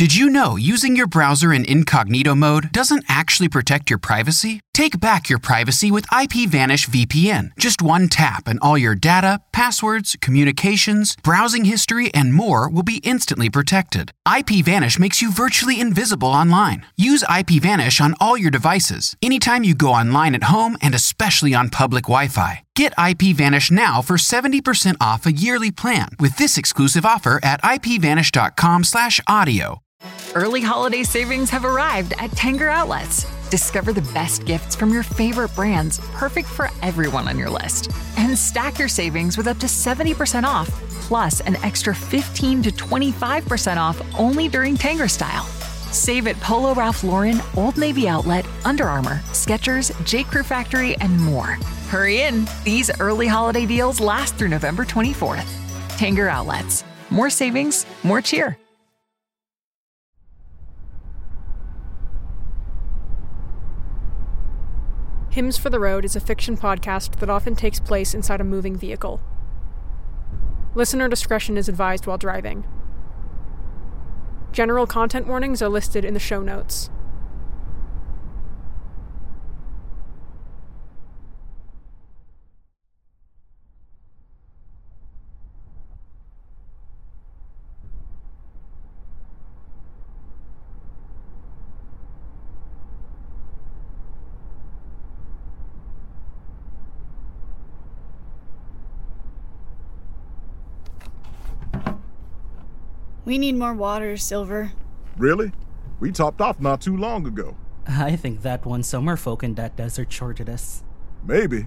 Did you know using your browser in incognito mode doesn't actually protect your privacy? Take back your privacy with IPVanish VPN. Just one tap and all your data, passwords, communications, browsing history, and more will be instantly protected. IPVanish makes you virtually invisible online. Use IPVanish on all your devices, anytime you go online at home and especially on public Wi-Fi. Get IPVanish now for 70% off a yearly plan with this exclusive offer at ipvanish.com/audio. Early holiday savings have arrived at Tanger Outlets. Discover the best gifts from your favorite brands, perfect for everyone on your list. And stack your savings with up to 70% off, plus an extra 15 to 25% off only during Tanger Style. Save at Polo Ralph Lauren, Old Navy Outlet, Under Armour, Skechers, J. Crew Factory, and more. Hurry in. These early holiday deals last through November 24th. Tanger Outlets. More savings, more cheer. Hymns for the Road is a fiction podcast that often takes place inside a moving vehicle. Listener discretion is advised while driving. General content warnings are listed in the show notes. We need more water, Silver. Really? We topped off not too long ago. I think that one summer folk in that desert shorted us. Maybe.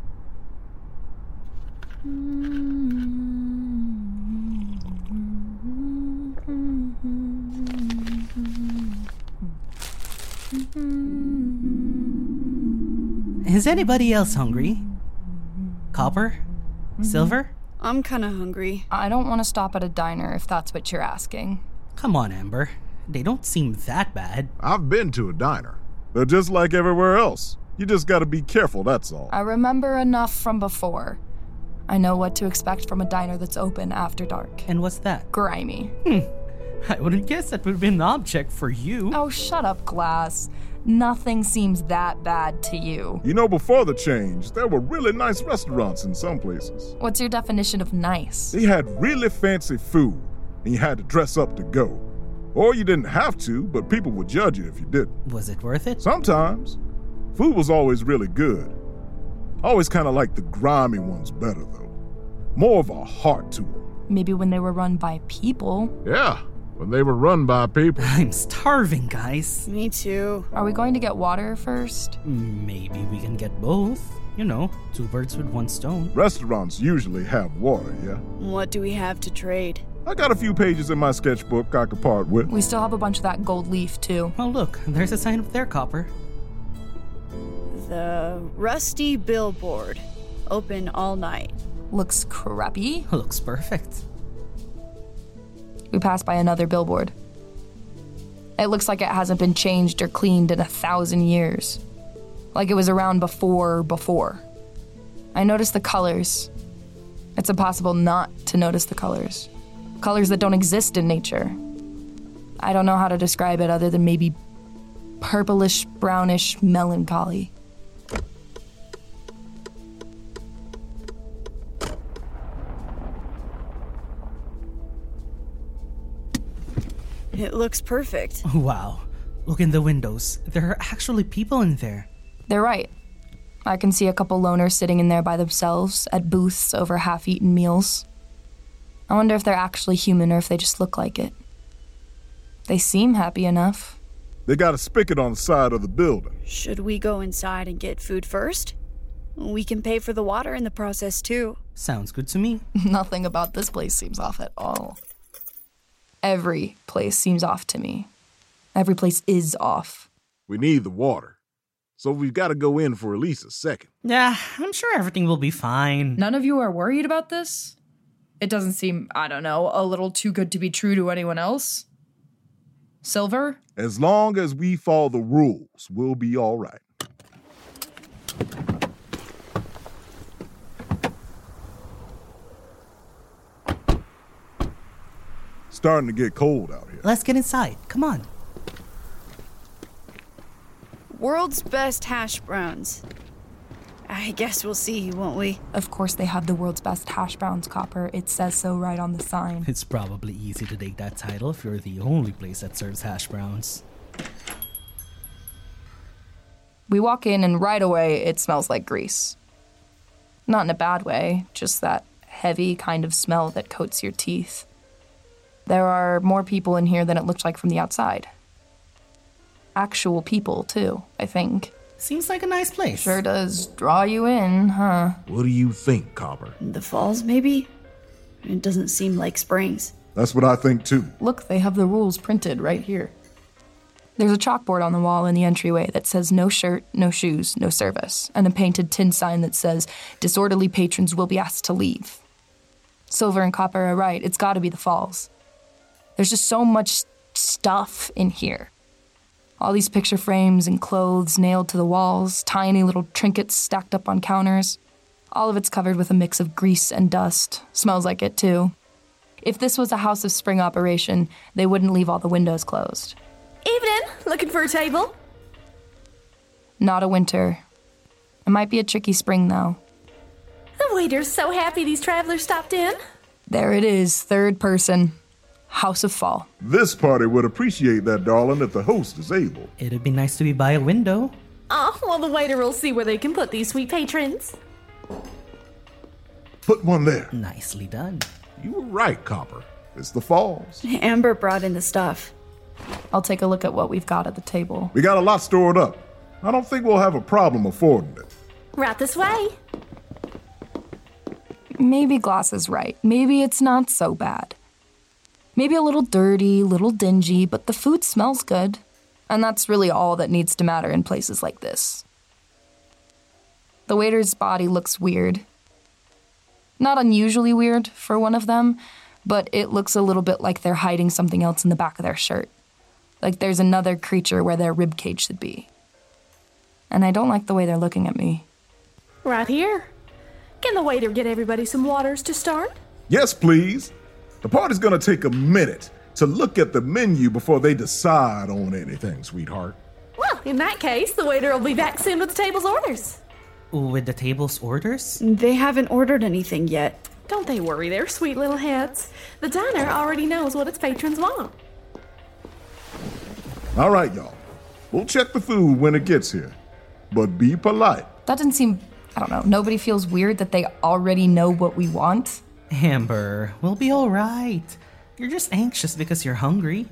Is anybody else hungry? Copper? Silver? I'm kinda hungry. I don't want to stop at a diner if that's what you're asking. Come on, Amber. They don't seem that bad. I've been to a diner. They're just like everywhere else. You just gotta be careful, that's all. I remember enough from before. I know what to expect from a diner that's open after dark. And what's that? Grimy. I wouldn't guess that would be an object for you. Oh, shut up, Glass. Nothing seems that bad to you. You know, before the change, there were really nice restaurants in some places. What's your definition of nice? They had really fancy food, and you had to dress up to go. Or you didn't have to, but people would judge you if you didn't. Was it worth it? Sometimes. Food was always really good. Always kind of like the grimy ones better, though. More of a heart to them. Maybe when they were run by people. Yeah, when they were run by people. I'm starving, guys. Me too. Are we going to get water first? Maybe we can get both. You know, 2 birds with 1 stone. Restaurants usually have water, yeah? What do we have to trade? I got a few pages in my sketchbook I could part with. We still have a bunch of that gold leaf, too. Oh, look, there's a sign up there, Copper. The Rusty Billboard. Open all night. Looks crappy. Looks perfect. We passed by another billboard. It looks like it hasn't been changed or cleaned in 1,000 years. Like it was around before. I noticed the colors. It's impossible not to notice the colors. Colors that don't exist in nature. I don't know how to describe it other than maybe purplish, brownish melancholy. It looks perfect. Wow. Look in the windows. There are actually people in there. They're right. I can see a couple loners sitting in there by themselves at booths over half-eaten meals. I wonder if they're actually human or if they just look like it. They seem happy enough. They got a spigot on the side of the building. Should we go inside and get food first? We can pay for the water in the process, too. Sounds good to me. Nothing about this place seems off at all. Every place seems off to me. Every place is off. We need the water, so we've got to go in for at least a second. Yeah, I'm sure everything will be fine. None of you are worried about this? It doesn't seem, I don't know, a little too good to be true to anyone else? Silver? As long as we follow the rules, we'll be all right. starting to get cold out here. Let's get inside. Come on. World's best hash browns. I guess we'll see, won't we? Of course they have the world's best hash browns, Copper. It says so right on the sign. It's probably easy to take that title if you're the only place that serves hash browns. We walk in and right away it smells like grease. Not in a bad way, just that heavy kind of smell that coats your teeth. There are more people in here than it looked like from the outside. Actual people, too, I think. Seems like a nice place. Sure does draw you in, huh? What do you think, Copper? The falls, maybe? It doesn't seem like springs. That's what I think, too. Look, they have the rules printed right here. There's a chalkboard on the wall in the entryway that says no shirt, no shoes, no service, and a painted tin sign that says disorderly patrons will be asked to leave. Silver and Copper are right, it's gotta be the falls. There's just so much stuff in here. All these picture frames and clothes nailed to the walls, tiny little trinkets stacked up on counters. All of it's covered with a mix of grease and dust. Smells like it, too. If this was a House of Spring operation, they wouldn't leave all the windows closed. Evening. Looking for a table? Not a winter. It might be a tricky spring, though. The waiter's so happy these travelers stopped in. There it is, third person. House of Fall. This party would appreciate that, darling, if the host is able. It'd be nice to be by a window. Oh, well, the waiter will see where they can put these sweet patrons. Put one there. Nicely done. You were right, Copper. It's the falls. Amber brought in the stuff. I'll take a look at what we've got at the table. We got a lot stored up. I don't think we'll have a problem affording it. Right this way. Maybe Gloss is right. Maybe it's not so bad. Maybe a little dirty, little dingy, but the food smells good. And that's really all that needs to matter in places like this. The waiter's body looks weird. Not unusually weird for one of them, but it looks a little bit like they're hiding something else in the back of their shirt. Like there's another creature where their ribcage should be. And I don't like the way they're looking at me. Right here. Can the waiter get everybody some waters to start? Yes, please. The party's gonna take a minute to look at the menu before they decide on anything, sweetheart. Well, in that case, the waiter will be back soon with the table's orders. With the table's orders? They haven't ordered anything yet. Don't they worry, their sweet little heads. The diner already knows what its patrons want. All right, y'all. We'll check the food when it gets here. But be polite. That doesn't seem, I don't know, nobody feels weird that they already know what we want? Amber, we'll be all right. You're just anxious because you're hungry.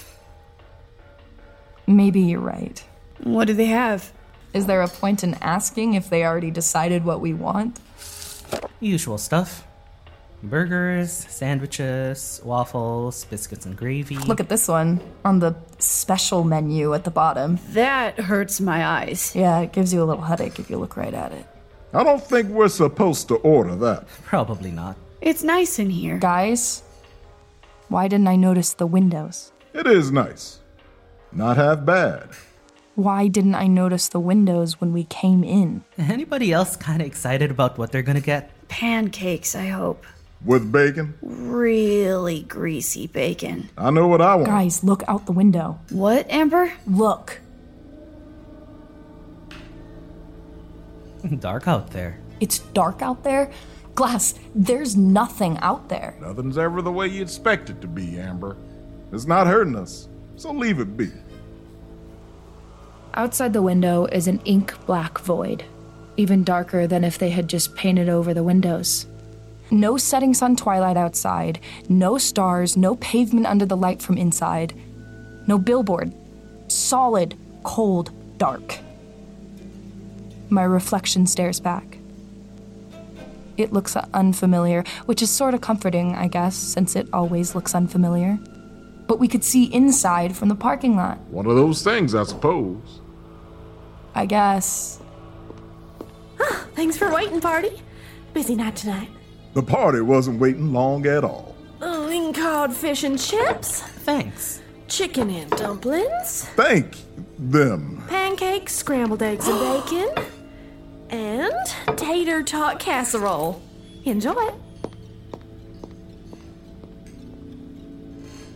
Maybe you're right. What do they have? Is there a point in asking if they already decided what we want? Usual stuff. Burgers, sandwiches, waffles, biscuits and gravy. Look at this one on the special menu at the bottom. That hurts my eyes. Yeah, it gives you a little headache if you look right at it. I don't think we're supposed to order that. Probably not. It's nice in here. Guys, why didn't I notice the windows? It is nice. Not half bad. Why didn't I notice the windows when we came in? Anybody else kind of excited about what they're gonna get? Pancakes, I hope. With bacon? Really greasy bacon. I know what I want. Guys, look out the window. What, Amber? Look. Dark out there. It's dark out there? Glass, there's nothing out there. Nothing's ever the way you expect it to be, Amber. It's not hurting us, so leave it be. Outside the window is an ink-black void, even darker than if they had just painted over the windows. No setting sun twilight outside, no stars, no pavement under the light from inside, no billboard. Solid, cold, dark. My reflection stares back. It looks unfamiliar, which is sort of comforting, I guess, since it always looks unfamiliar. But we could see inside from the parking lot. One of those things, I suppose. I guess. Thanks for waiting, party. Busy night tonight. The party wasn't waiting long at all. Cod fish and chips. Thanks. Chicken and dumplings. Thank them. Pancakes, scrambled eggs and bacon. And tater tot casserole. Enjoy it.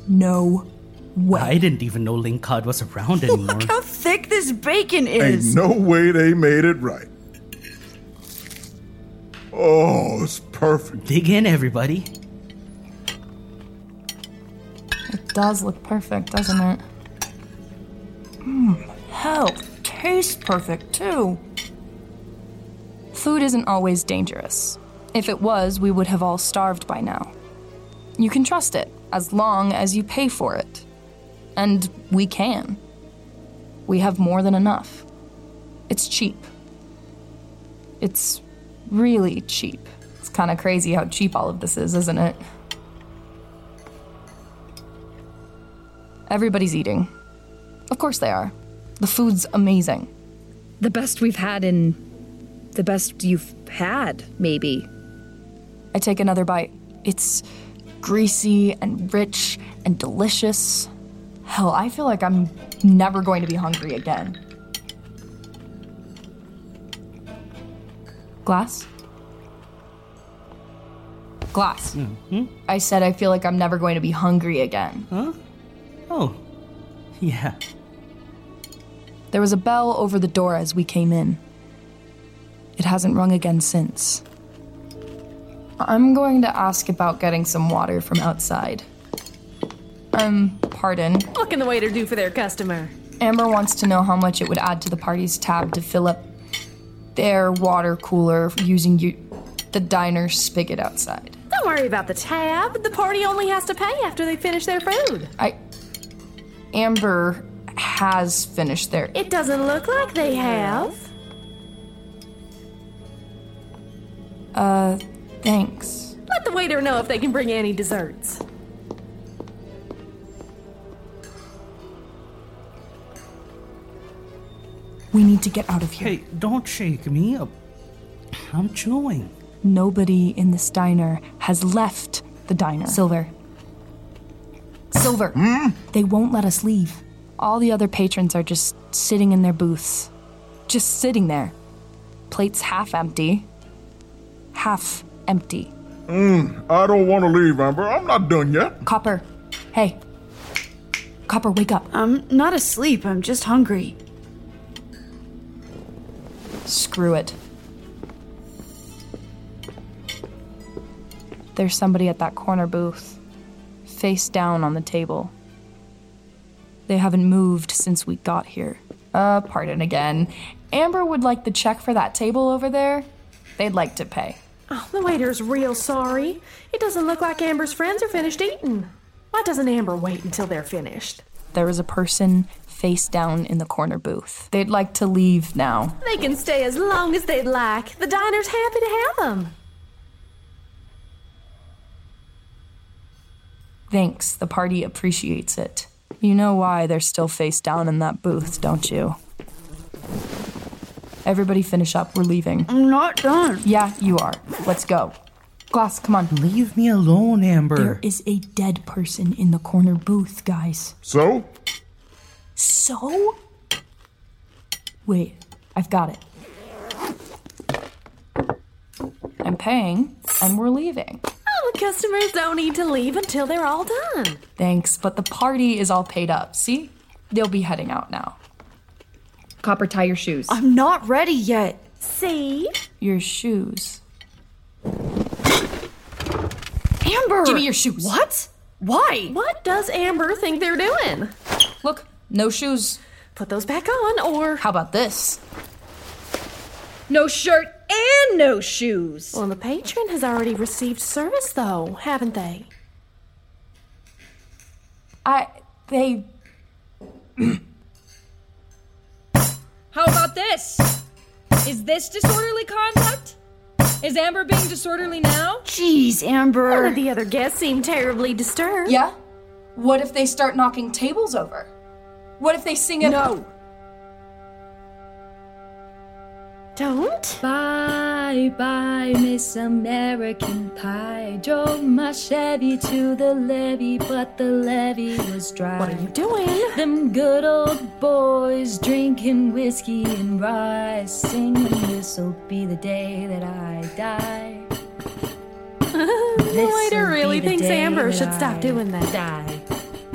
No way. I didn't even know lingcod was around anymore. Look how thick this bacon Ain't is. no way they made it right. Oh, it's perfect. Dig in, everybody. It does look perfect, doesn't it? Hell, tastes perfect too. Food isn't always dangerous. If it was, we would have all starved by now. You can trust it, as long as you pay for it. And we can. We have more than enough. It's cheap. It's really cheap. It's kind of crazy how cheap all of this is, isn't it? Everybody's eating. Of course they are. The food's amazing. The best we've had in... the best you've had, maybe. I take another bite. It's greasy and rich and delicious. Hell, I feel like I'm never going to be hungry again. Glass? Glass. Mm-hmm. I said I feel like I'm never going to be hungry again. Huh? Oh, yeah. There was a bell over the door as we came in. It hasn't rung again since. I'm going to ask about getting some water from outside. Pardon. What can the waiter do for their customer? Amber wants to know how much it would add to the party's tab to fill up their water cooler using the diner's spigot outside. Don't worry about the tab. The party only has to pay after they finish their food. Amber has finished their... It doesn't look like they have. Thanks. Let the waiter know if they can bring any desserts. We need to get out of here. Hey, don't shake me. I'm chewing. Nobody in this diner has left the diner. Silver. They won't let us leave. All the other patrons are just sitting in their booths. Just sitting there. Plates half empty. Half empty. I don't want to leave, Amber. I'm not done yet. Copper. Hey. Copper, wake up. I'm not asleep, I'm just hungry. Screw it. There's somebody at that corner booth, face down on the table. They haven't moved since we got here. Pardon again. Amber would like the check for that table over there. They'd like to pay. Oh, the waiter's real sorry. It doesn't look like Amber's friends are finished eating. Why doesn't Amber wait until they're finished? There was a person face down in the corner booth. They'd like to leave now. They can stay as long as they'd like. The diner's happy to have them. Thanks, the party appreciates it. You know why they're still face down in that booth, don't you? Everybody finish up, we're leaving. I'm not done. Yeah, you are. Let's go. Glass, come on. Leave me alone, Amber. There is a dead person in the corner booth, guys. So? So? Wait, I've got it. I'm paying, and we're leaving. Oh, the customers don't need to leave until they're all done. Thanks, but the party is all paid up, see? They'll be heading out now. Copper, tie your shoes. I'm not ready yet. See? Your shoes. Amber! Give me your shoes. What? Why? What does Amber think they're doing? Look, no shoes. Put those back on, or... How about this? No shirt and no shoes. Well, the patron has already received service, though, haven't they? They... How about this? Is this disorderly conduct? Is Amber being disorderly now? Jeez, None Amber. of the other guests seem terribly disturbed. Yeah? What if they start knocking tables over? What if they sing it? No. Don't? Bye, bye, Miss American Pie. Drove my Chevy to the levee, but the levee was dry. What are you doing? Them good old boys drinking whiskey and rye, singing this'll be the day that I die. The waiter This'll really be the thinks day Amber that should stop I doing that. Die.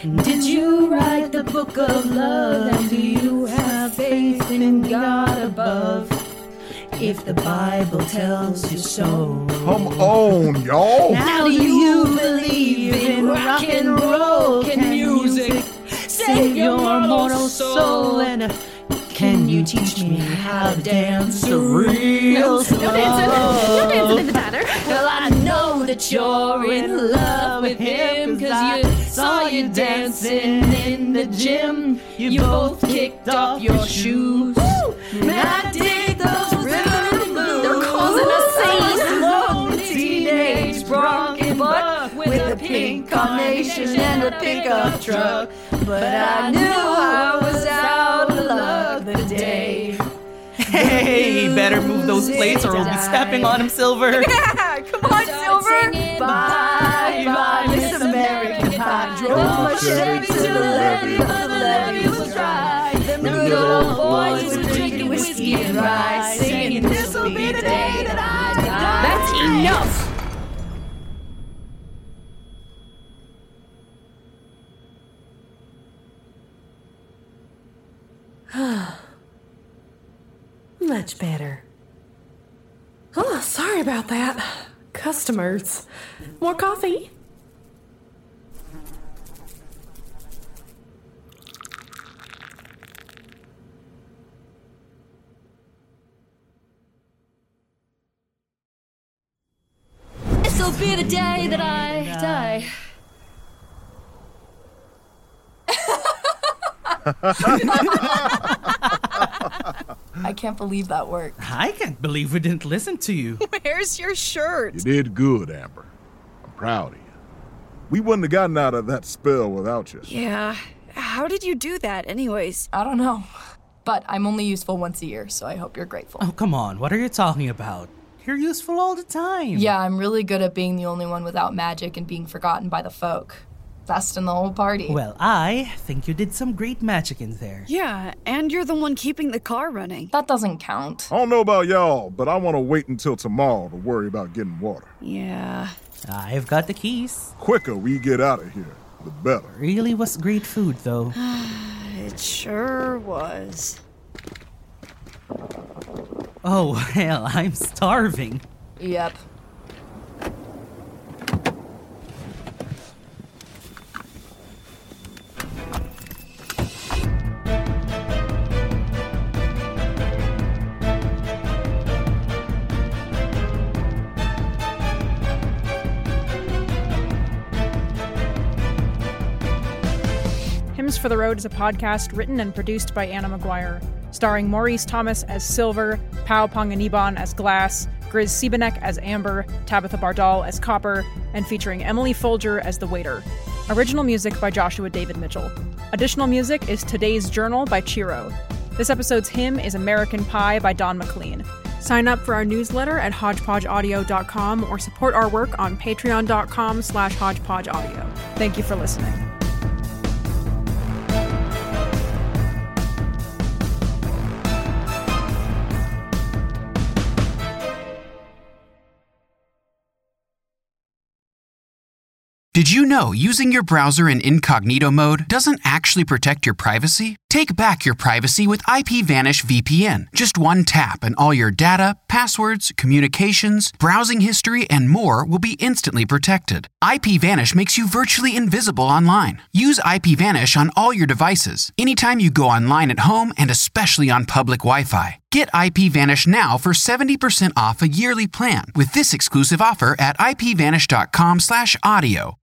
Did you write the book of love? And do you have faith in God above? If the Bible tells you so. Come on, y'all. Now do you believe in rock and roll? Can music save your mortal soul? And can you teach me how to dance a real slow? No dancing in the diner. Well, I know that you're in love with him, 'cause you saw you dancing in the gym. You both kicked off your shoes. And I dig those rhythm blues. They're causing a scene. Slow teenage bronchi butt with a pink carnation and a pickup truck. But I knew I was out of luck the day. Hey, better move those plates or we'll be stepping on them, Silver. Yeah, come on, Silver. Bye, bye, Miss American Pie. Drove my Chevy to the levee, but the levee was dry. Them good old boys were drinking whiskey and rye, singing, "This'll be the day that I die." That's enough. Much better. Oh, sorry about that. Customers. More coffee? This'll be the day that I die. I can't believe that worked. I can't believe we didn't listen to you. Where's your shirt? You did good, Amber. I'm proud of you. We wouldn't have gotten out of that spell without you. Yeah. How did you do that, anyways? I don't know. But I'm only useful once a year, so I hope you're grateful. Oh, come on. What are you talking about? You're useful all the time. Yeah, I'm really good at being the only one without magic and being forgotten by the folk. Best in the whole party. Well, I think you did some great magic in there. Yeah, and you're the one keeping the car running. That doesn't count. I don't know about y'all, but I want to wait until tomorrow to worry about getting water. Yeah. I've got the keys. Quicker we get out of here, the better. Really was great food, though. It sure was. Oh, hell, I'm starving. Yep. Hymns for the Road is a podcast written and produced by Anna Maguire, starring Maurice Thomas as Silver, Pau Panganiban as Glass, Grizz Siebenek as Amber, Tabitha Bardal as Copper, and featuring Emily Folger as the Waiter. Original music by Joshua David Mitchell. Additional music is Today's Journal by Chiro. This episode's hymn is American Pie by Don McLean. Sign up for our newsletter at hodgepodgeaudio.com or support our work on patreon.com/hodgepodgeaudio. Thank you for listening. Did you know using your browser in incognito mode doesn't actually protect your privacy? Take back your privacy with IPVanish VPN. Just one tap and all your data, passwords, communications, browsing history, and more will be instantly protected. IPVanish makes you virtually invisible online. Use IPVanish on all your devices, anytime you go online at home and especially on public Wi-Fi. Get IPVanish now for 70% off a yearly plan with this exclusive offer at ipvanish.com/audio.